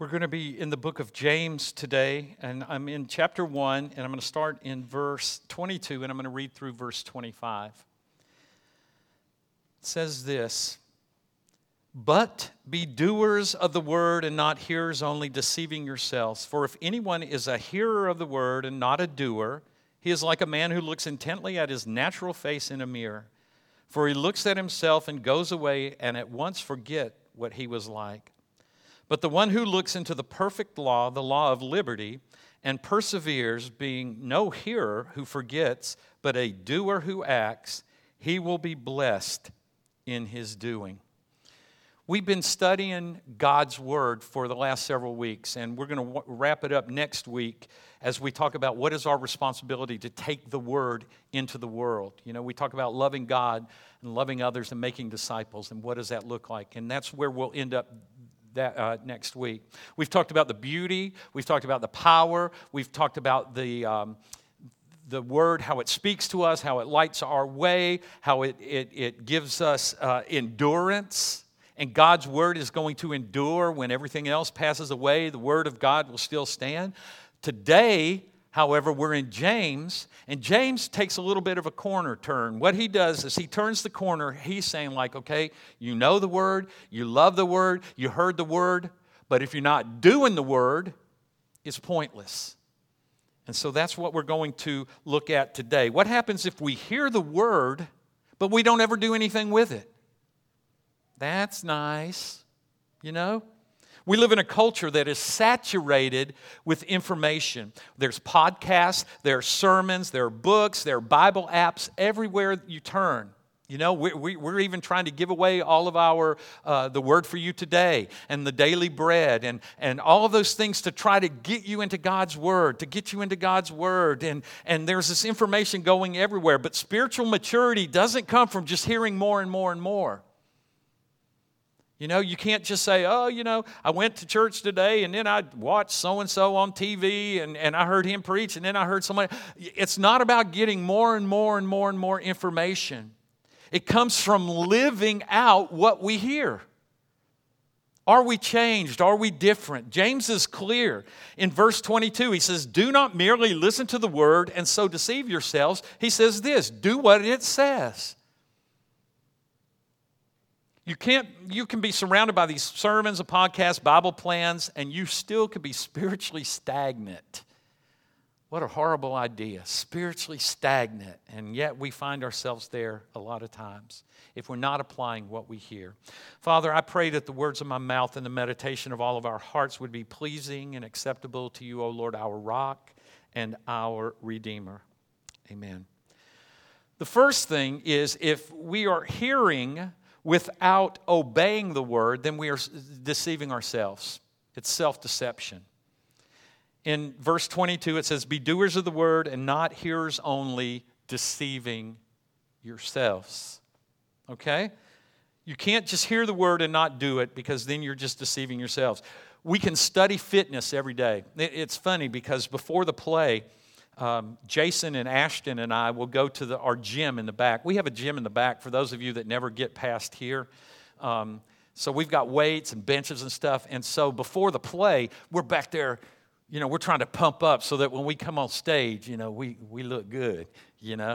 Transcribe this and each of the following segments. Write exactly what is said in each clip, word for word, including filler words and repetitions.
We're going to be in the book of James today, and I'm in chapter one, and I'm going to start in verse twenty-two, and I'm going to read through verse twenty-five. It says this, "But be doers of the word and not hearers only, deceiving yourselves. For if anyone is a hearer of the word and not a doer, he is like a man who looks intently at his natural face in a mirror. For he looks at himself and goes away and at once forget what he was like. But the one who looks into the perfect law, the law of liberty, and perseveres, being no hearer who forgets, but a doer who acts, he will be blessed in his doing." We've been studying God's Word for the last several weeks, and we're going to wrap it up next week as we talk about what is our responsibility to take the Word into the world. You know, we talk about loving God and loving others and making disciples, and what does that look like? And that's where we'll end up that uh, next week. We've talked about the beauty, we've talked about the power, we've talked about the um, the Word, how it speaks to us, how it lights our way, how it, it, it gives us uh, endurance. And God's Word is going to endure when everything else passes away. The Word of God will still stand. Today, however, we're in James, and James takes a little bit of a corner turn. What he does is he turns the corner. He's saying like, okay, you know the Word, you love the Word, you heard the Word, but if you're not doing the Word, it's pointless. And so that's what we're going to look at today. What happens if we hear the Word, but we don't ever do anything with it? That's nice, you know? We live in a culture that is saturated with information. There's podcasts, there are sermons, there are books, there are Bible apps everywhere you turn. You know, we, we, we're even trying to give away all of our, uh, the Word for You Today and the Daily Bread and, and all of those things to try to get you into God's Word, to get you into God's Word. And, and there's this information going everywhere. But spiritual maturity doesn't come from just hearing more and more and more. You know, you can't just say, oh, you know, I went to church today and then I watched so-and-so on T V and, and I heard him preach and then I heard somebody. It's not about getting more and more and more and more information. It comes from living out what we hear. Are we changed? Are we different? James is clear. In verse twenty-two, he says, "Do not merely listen to the word and so deceive yourselves." He says this, do what it says. You can't, you can be surrounded by these sermons and podcasts, Bible plans, and you still could be spiritually stagnant. What a horrible idea, spiritually stagnant. And yet we find ourselves there a lot of times if we're not applying what we hear. Father, I pray that the words of my mouth and the meditation of all of our hearts would be pleasing and acceptable to you, O Lord, our rock and our Redeemer. Amen. The first thing is if we are hearing without obeying the word, then we are deceiving ourselves. It's self-deception. In verse twenty-two, it says, "Be doers of the word and not hearers only, deceiving yourselves." Okay? You can't just hear the word and not do it because then you're just deceiving yourselves. We can study fitness every day. It's funny because before the play, Um, Jason and Ashton and I will go to the, our gym in the back. We have a gym in the back for those of you that never get past here. Um, so we've got weights and benches and stuff. And so before the play, we're back there, you know, we're trying to pump up so that when we come on stage, you know, we, we look good, you know.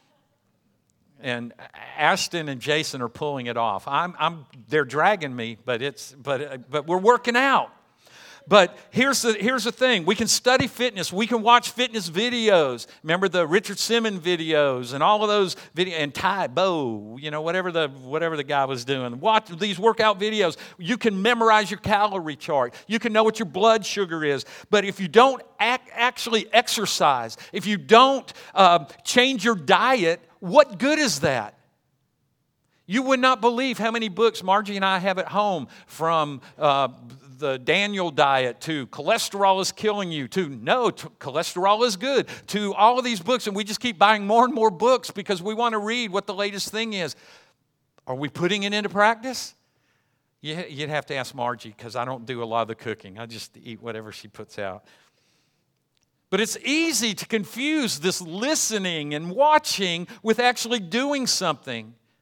And Ashton and Jason are pulling it off. I'm, I'm, they're dragging me, but it's, but, but we're working out. But here's the, here's the thing. We can study fitness. We can watch fitness videos. Remember the Richard Simmons videos and all of those videos, and Ty Bo, you know, whatever the, whatever the guy was doing. Watch these workout videos. You can memorize your calorie chart. You can know what your blood sugar is. But if you don't act, actually exercise, if you don't uh, change your diet, what good is that? You would not believe how many books Margie and I have at home, from uh, the Daniel diet to cholesterol is killing you to no, to cholesterol is good, to all of these books. And we just keep buying more and more books because we want to read what the latest thing is. Are we putting it into practice? You'd have to ask Margie because I don't do a lot of the cooking. I just eat whatever she puts out. But it's easy to confuse this listening and watching with actually doing something.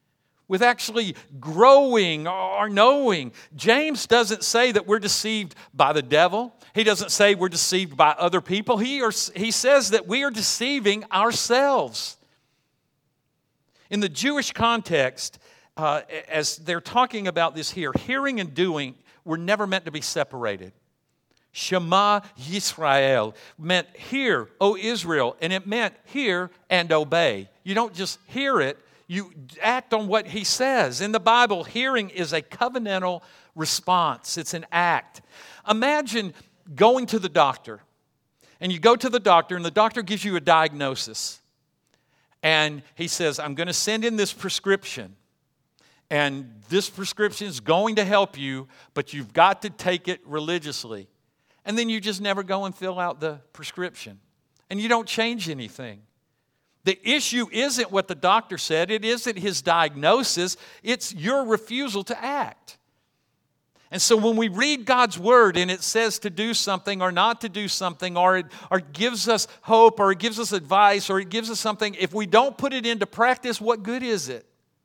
with actually growing or knowing. James doesn't say that we're deceived by the devil. He doesn't say we're deceived by other people. He, or, he says that we are deceiving ourselves. In the Jewish context, uh, as they're talking about this here, hearing and doing were never meant to be separated. Shema Yisrael meant hear, O Israel, and it meant hear and obey. You don't just hear it, you act on what he says. In the Bible, hearing is a covenantal response. It's an act. Imagine going to the doctor, and you go to the doctor, and the doctor gives you a diagnosis. And he says, I'm going to send in this prescription. And this prescription is going to help you, but you've got to take it religiously. And then you just never go and fill out the prescription. And you don't change anything. The issue isn't what the doctor said. It isn't his diagnosis. It's your refusal to act. And so when we read God's word and it says to do something or not to do something, or it, or it gives us hope, or it gives us advice, or it gives us something, if we don't put it into practice, what good is it?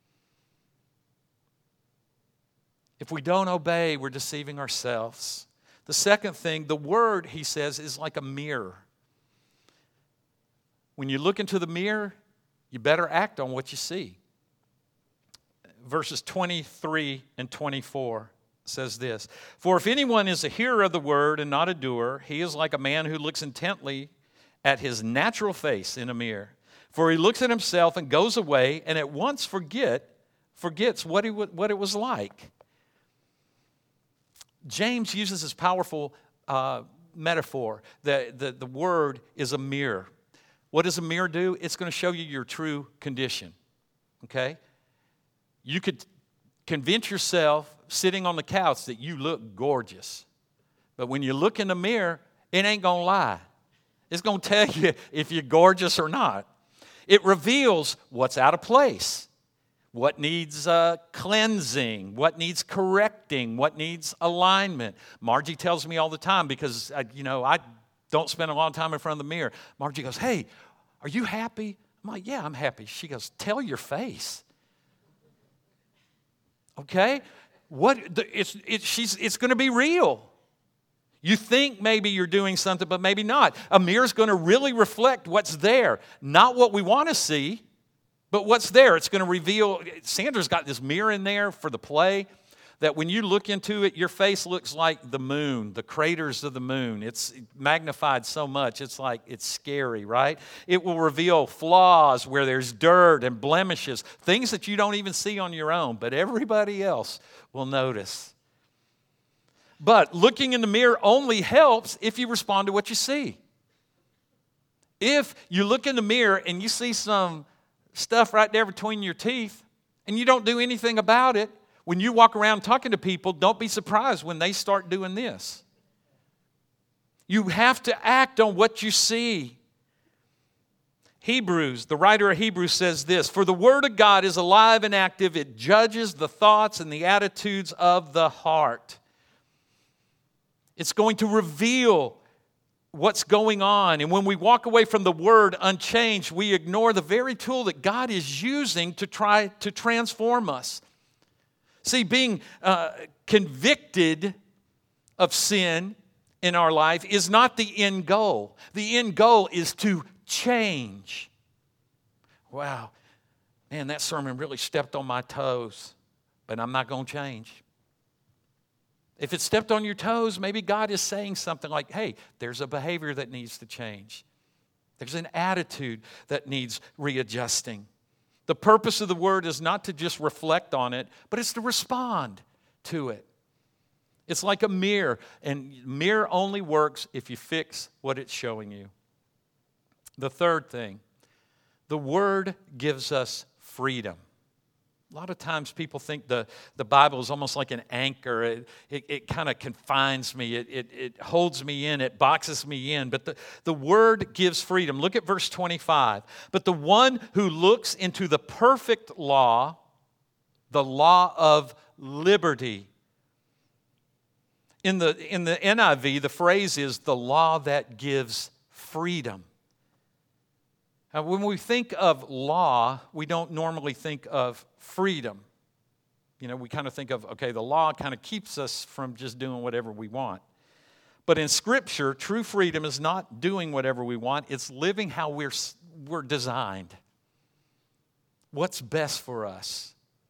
If we don't obey, we're deceiving ourselves. The second thing, the word, he says, is like a mirror. When you look into the mirror, you better act on what you see. Verses twenty-three and twenty-four says this, For if anyone is a hearer of the word and not a doer, he is like a man who looks intently at his natural face in a mirror. For he looks at himself and goes away and at once forget, forgets what, he, what it was like. James uses this powerful uh, metaphor that the, the word is a mirror. What does a mirror do? It's going to show you your true condition, okay? You could convince yourself sitting on the couch that you look gorgeous. But when you look in the mirror, it ain't going to lie. It's going to tell you if you're gorgeous or not. It reveals what's out of place. What needs uh, cleansing, what needs correcting, what needs alignment. Margie tells me all the time because, I, you know, I don't spend a lot of time in front of the mirror. Margie goes, hey, are you happy? I'm like, yeah, I'm happy. She goes, tell your face. Okay? What? It's, it's, she's, it's going to be real. You think maybe you're doing something, but maybe not. A mirror's going to really reflect what's there, not what we want to see. But what's there? It's going to reveal. Sandra's got this mirror in there for the play that when you look into it, your face looks like the moon, the craters of the moon. It's magnified so much, it's like it's scary, right? It will reveal flaws where there's dirt and blemishes, things that you don't even see on your own, but everybody else will notice. But looking in the mirror only helps if you respond to what you see. If you look in the mirror and you see some stuff right there between your teeth, and you don't do anything about it, when you walk around talking to people, don't be surprised when they start doing this. You have to act on what you see. Hebrews, the writer of Hebrews says this, For the word of God is alive and active. It judges the thoughts and the attitudes of the heart. It's going to reveal what's going on. And when we walk away from the word unchanged, we ignore the very tool that God is using to try to transform us. See, being uh, convicted of sin in our life is not the end goal. The end goal is to change. Wow, man, that sermon really stepped on my toes, but I'm not going to change. If it stepped on your toes, maybe God is saying something like, hey, there's a behavior that needs to change. There's an attitude that needs readjusting. The purpose of the word is not to just reflect on it, but it's to respond to it. It's like a mirror, and mirror only works if you fix what it's showing you. The third thing, the word gives us freedom. A lot of times people think the, the Bible is almost like an anchor. It, it, it kind of confines me. It, it, it holds me in. It boxes me in. But the, the Word gives freedom. Look at verse twenty-five. But the one who looks into the perfect law, the law of liberty. In the, in the N I V, the phrase is the law that gives freedom. Now, when we think of law, we don't normally think of freedom. You know, we kind of think of, okay, the law kind of keeps us from just doing whatever we want. But in Scripture, true freedom is not doing whatever we want. It's living how we're, we're designed. What's best for us?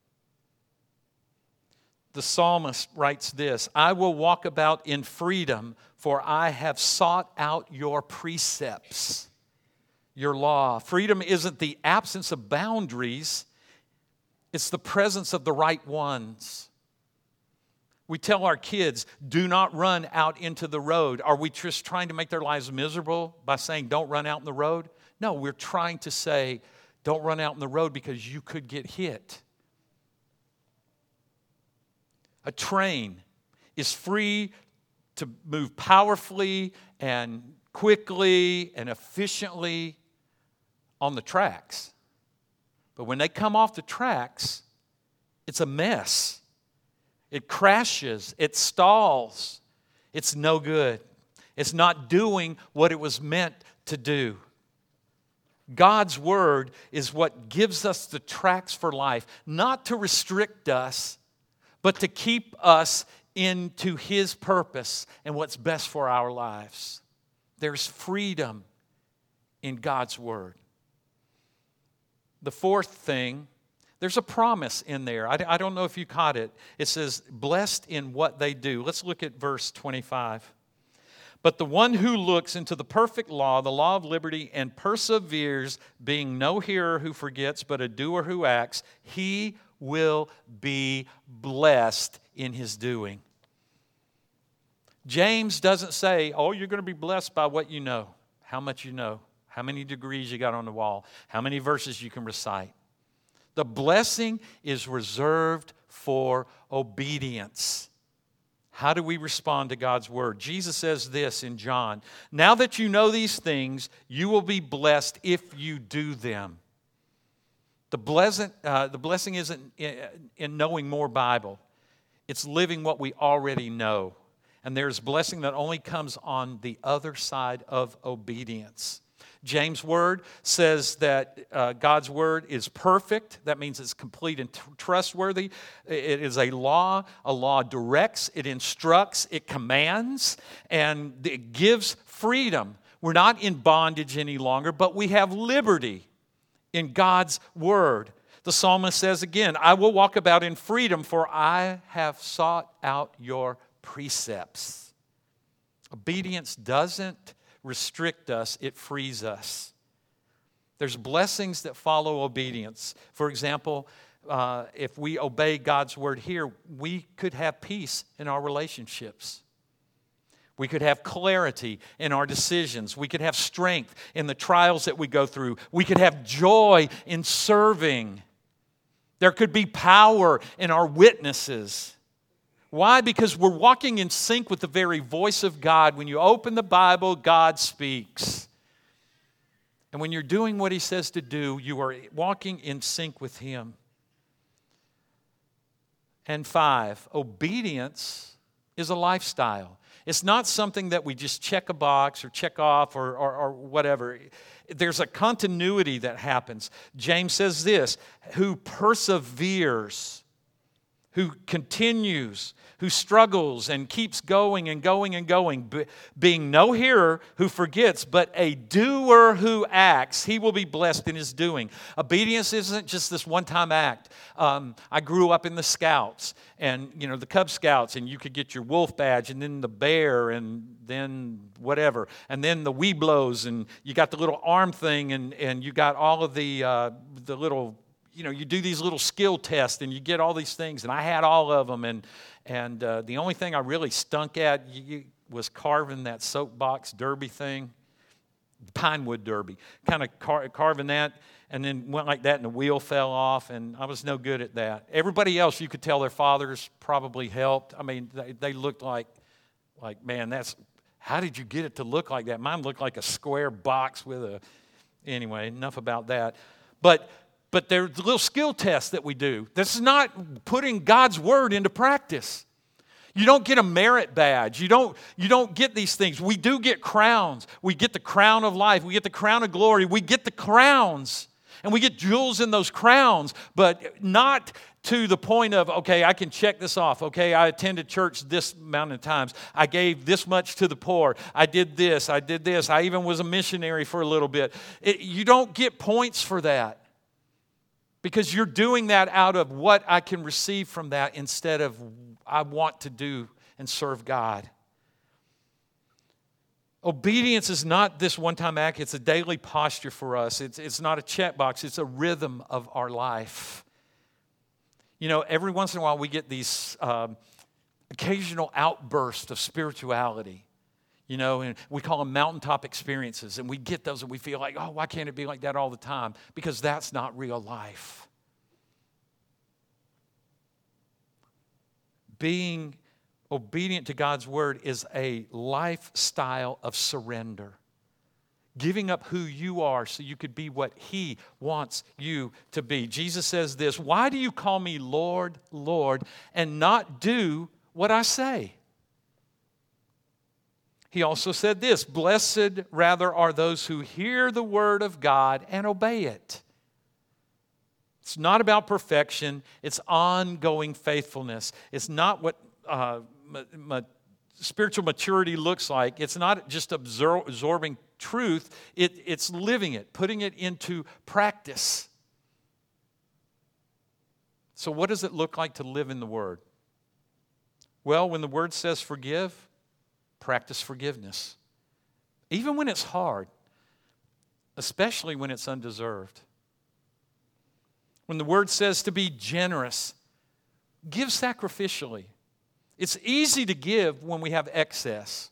The psalmist writes this, I will walk about in freedom, for I have sought out your precepts, your law. Freedom isn't the absence of boundaries. It's the presence of the right ones. We tell our kids, do not run out into the road. Are we just trying to make their lives miserable by saying don't run out in the road? No, we're trying to say don't run out in the road because you could get hit. A train is free to move powerfully and quickly and efficiently on the tracks. But when they come off the tracks, it's a mess. It crashes. It stalls. It's no good. It's not doing what it was meant to do. God's Word is what gives us the tracks for life, not to restrict us, but to keep us into His purpose and what's best for our lives. There's freedom in God's Word. The fourth thing, there's a promise in there. I, I don't know if you caught it. It says, blessed in what they do. Let's look at verse twenty-five. But the one who looks into the perfect law, the law of liberty, and perseveres, being no hearer who forgets, but a doer who acts, he will be blessed in his doing. James doesn't say, oh, you're going to be blessed by what you know, how much you know, how many degrees you got on the wall, how many verses you can recite. The blessing is reserved for obedience. How do we respond to God's word? Jesus says this in John, now that you know these things, you will be blessed if you do them. The, blessing, uh, the blessing isn't in, in knowing more Bible. It's living what we already know. And there's blessing that only comes on the other side of obedience. James' word says that uh, God's word is perfect. That means it's complete and t- trustworthy. It is a law. A law directs, it instructs, it commands, and it gives freedom. We're not in bondage any longer, but we have liberty in God's word. The psalmist says again, I will walk about in freedom, for I have sought out your precepts. Obedience doesn't restrict us, it frees us. There's blessings that follow obedience. For example, uh, if we obey God's word here, we could have peace in our relationships. We could have clarity in our decisions. We could have strength in the trials that we go through. We could have joy in serving. There could be power in our witnesses. Why? Because we're walking in sync with the very voice of God. When you open the Bible, God speaks. And when you're doing what He says to do, you are walking in sync with Him. And five, obedience is a lifestyle. It's not something that we just check a box or check off or, or, or whatever. There's a continuity that happens. James says this, who perseveres, who continues, who struggles and keeps going and going and going, being no hearer who forgets, but a doer who acts, he will be blessed in his doing. Obedience isn't just this one-time act. Um, I grew up in the Scouts and, you know, the Cub Scouts, and you could get your wolf badge and then the bear and then whatever, and then the Webelos, and you got the little arm thing, and, and you got all of the uh, the little, you know, you do these little skill tests and you get all these things, and I had all of them, and and uh, the only thing I really stunk at you, was carving that soapbox derby thing, Pinewood Derby, kind of car- carving that, and then went like that and the wheel fell off, and I was no good at that. Everybody else, you could tell their fathers probably helped. I mean, they, they looked like, like, man, that's, how did you get it to look like that? Mine looked like a square box with a, anyway, enough about that. But But there's little skill tests that we do. This is not putting God's word into practice. You don't get a merit badge. You don't, you don't get these things. We do get crowns. We get the crown of life. We get the crown of glory. We get the crowns. And we get jewels in those crowns, but not to the point of, okay, I can check this off. Okay, I attended church this amount of times. I gave this much to the poor. I did this. I did this. I even was a missionary for a little bit. It, you don't get points for that because you're doing that out of what I can receive from that instead of I want to do and serve God. Obedience is not this one-time act. It's a daily posture for us. It's, it's not a checkbox. It's a rhythm of our life. You know, every once in a while we get these um, occasional outbursts of spirituality. You know, and we call them mountaintop experiences. And we get those and we feel like, oh, why can't it be like that all the time? Because that's not real life. Being obedient to God's word is a lifestyle of surrender. Giving up who you are so you could be what He wants you to be. Jesus says this, why do you call me Lord, Lord, and not do what I say? He also said this, blessed rather are those who hear the word of God and obey it. It's not about perfection. It's ongoing faithfulness. It's not what uh, ma- ma- spiritual maturity looks like. It's not just absor- absorbing truth. It, it's living it, putting it into practice. So what does it look like to live in the Word? Well, when the Word says forgive, practice forgiveness. Even when it's hard, especially when it's undeserved. When the Word says to be generous, give sacrificially. It's easy to give when we have excess.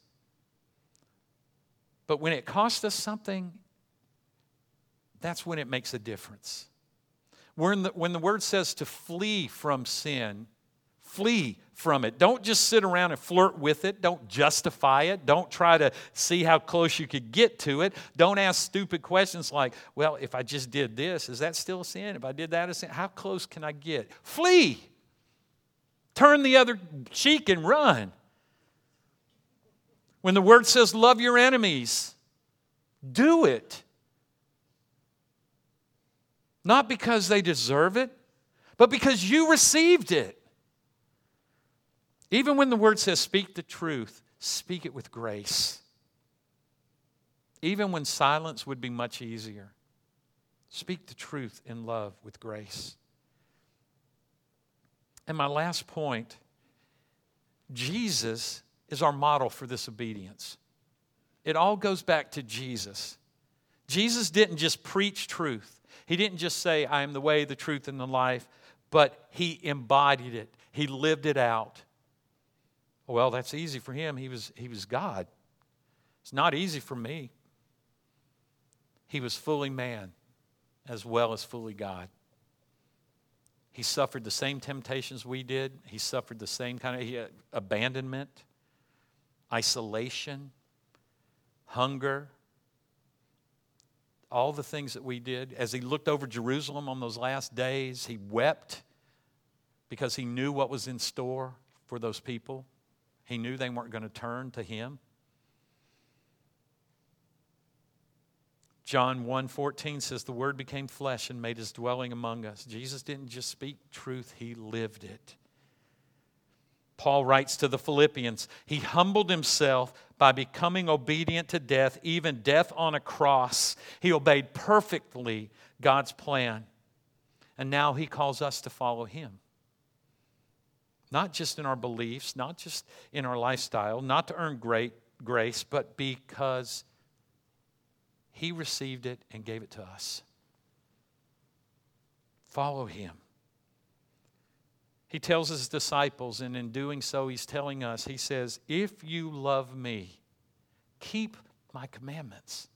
But when it costs us something, that's when it makes a difference. When the, when the Word says to flee from sin, flee from it. Don't just sit around and flirt with it. Don't justify it. Don't try to see how close you could get to it. Don't ask stupid questions like, well, if I just did this, is that still a sin? If I did that, a sin? How close can I get? Flee. Turn the other cheek and run. When the Word says love your enemies, do it. Not because they deserve it, but because you received it. Even when the Word says speak the truth, speak it with grace. Even when silence would be much easier, speak the truth in love with grace. And my last point, Jesus is our model for this obedience. It all goes back to Jesus. Jesus didn't just preach truth. He didn't just say, I am the way, the truth, and the life, but He embodied it. He lived it out. Well, that's easy for Him. He was, he was God. It's not easy for me. He was fully man as well as fully God. He suffered the same temptations we did. He suffered the same kind of he had abandonment, isolation, hunger, all the things that we did. As He looked over Jerusalem on those last days, He wept because He knew what was in store for those people. He knew they weren't going to turn to Him. John one fourteen says, the Word became flesh and made His dwelling among us. Jesus didn't just speak truth, He lived it. Paul writes to the Philippians, He humbled Himself by becoming obedient to death, even death on a cross. He obeyed perfectly God's plan. And now He calls us to follow Him. Not just in our beliefs, not just in our lifestyle, not to earn great grace, but because He received it and gave it to us. Follow Him. He tells His disciples, and in doing so, He's telling us, He says, if you love me, keep my commandments.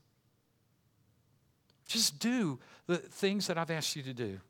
Just do the things that I've asked you to do.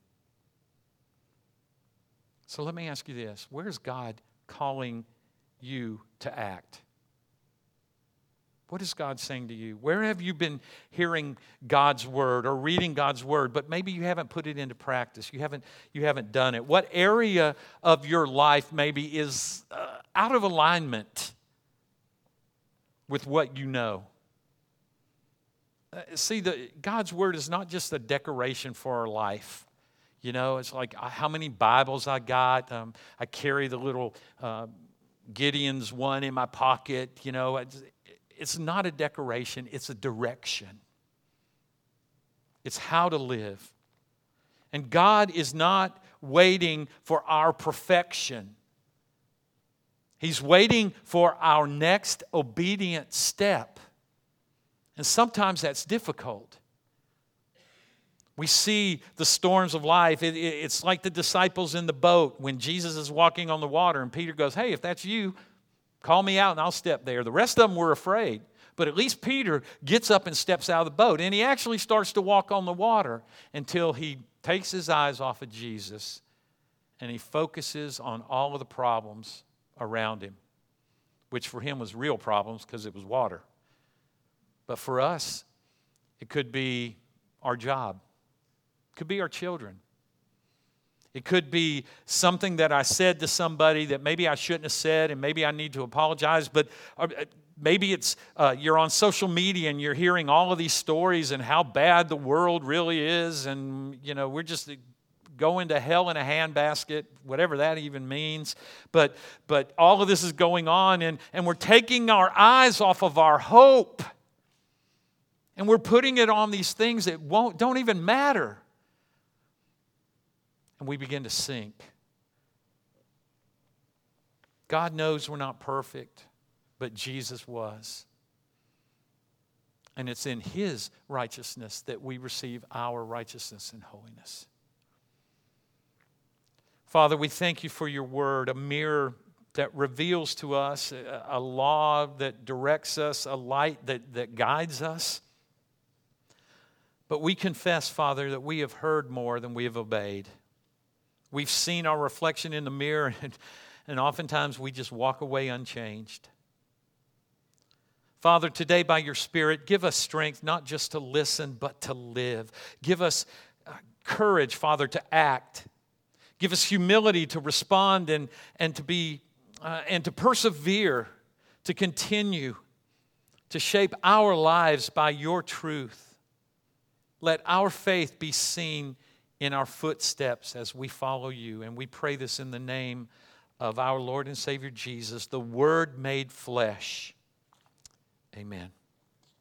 So let me ask you this. Where's God calling you to act? What is God saying to you? Where have you been hearing God's word or reading God's word, but maybe you haven't put it into practice? You haven't, you haven't done it. What area of your life maybe is uh, out of alignment with what you know? Uh, see, the, God's Word is not just a decoration for our life. You know, it's like uh, how many Bibles I got. Um, I carry the little uh, Gideon's one in my pocket. You know, it's, it's not a decoration. It's a direction. It's how to live. And God is not waiting for our perfection. He's waiting for our next obedient step. And sometimes that's difficult. We see the storms of life. It, it, it's like the disciples in the boat when Jesus is walking on the water and Peter goes, hey, if that's you, call me out and I'll step there. The rest of them were afraid. But at least Peter gets up and steps out of the boat. And he actually starts to walk on the water until he takes his eyes off of Jesus and he focuses on all of the problems around him, which for him was real problems because it was water. But for us, it could be our job. It could be our children. It could be something that I said to somebody that maybe I shouldn't have said and maybe I need to apologize. But maybe it's uh, you're on social media and you're hearing all of these stories and how bad the world really is. And, you know, we're just going to hell in a handbasket, whatever that even means. But but all of this is going on and, and we're taking our eyes off of our hope. And we're putting it on these things that won't don't even matter. And we begin to sink. God knows we're not perfect, but Jesus was. And it's in His righteousness that we receive our righteousness and holiness. Father, we thank You for Your word, a mirror that reveals to us, a, a law that directs us, a light that, that guides us. But we confess, Father, that we have heard more than we have obeyed. We've seen our reflection in the mirror, and, and oftentimes we just walk away unchanged. Father, today by Your Spirit, give us strength not just to listen, but to live. Give us uh, courage, Father, to act. Give us humility to respond and, and to be uh, and to persevere, to continue to shape our lives by Your truth. Let our faith be seen in our footsteps as we follow You. And we pray this in the name of our Lord and Savior Jesus, the Word made flesh. Amen.